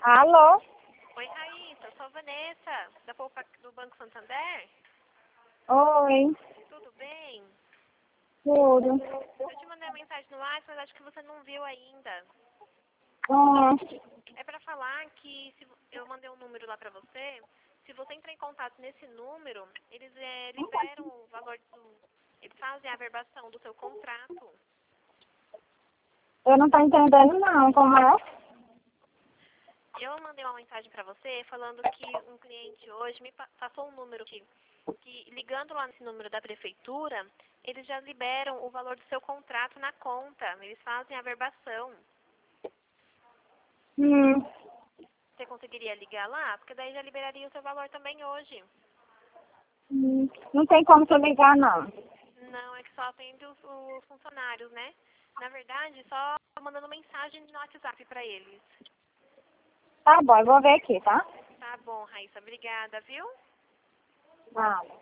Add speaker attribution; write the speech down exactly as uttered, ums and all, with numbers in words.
Speaker 1: Alô?
Speaker 2: Oi, Raíssa, eu sou a Vanessa, da Poupa do Banco Santander.
Speaker 1: Oi,
Speaker 2: Tudo bem?
Speaker 1: tudo.
Speaker 2: Eu te mandei uma mensagem no WhatsApp, mas acho que você não viu ainda.
Speaker 1: Ah,
Speaker 2: É pra falar que se eu mandei um número lá pra você. Se você entrar em contato nesse número, eles é, liberam o valor do... Eles fazem a averbação do seu contrato.
Speaker 1: eu não tô entendendo não, como é?
Speaker 2: Eu mandei uma mensagem pra você falando que um cliente hoje me pa- passou um número que, que, ligando lá nesse número da prefeitura, eles já liberam o valor do seu contrato na conta. Eles fazem a averbação.
Speaker 1: Hum,
Speaker 2: Você conseguiria ligar lá? Porque daí já liberaria o seu valor também hoje.
Speaker 1: hum, não tem como tu ligar não.
Speaker 2: Não, é que só atende os, os funcionários, né? Na verdade, só mandando mensagem no WhatsApp pra eles.
Speaker 1: Tá bom, eu vou ver aqui, tá?
Speaker 2: Tá bom, Raíssa. Obrigada, viu?
Speaker 1: Ah.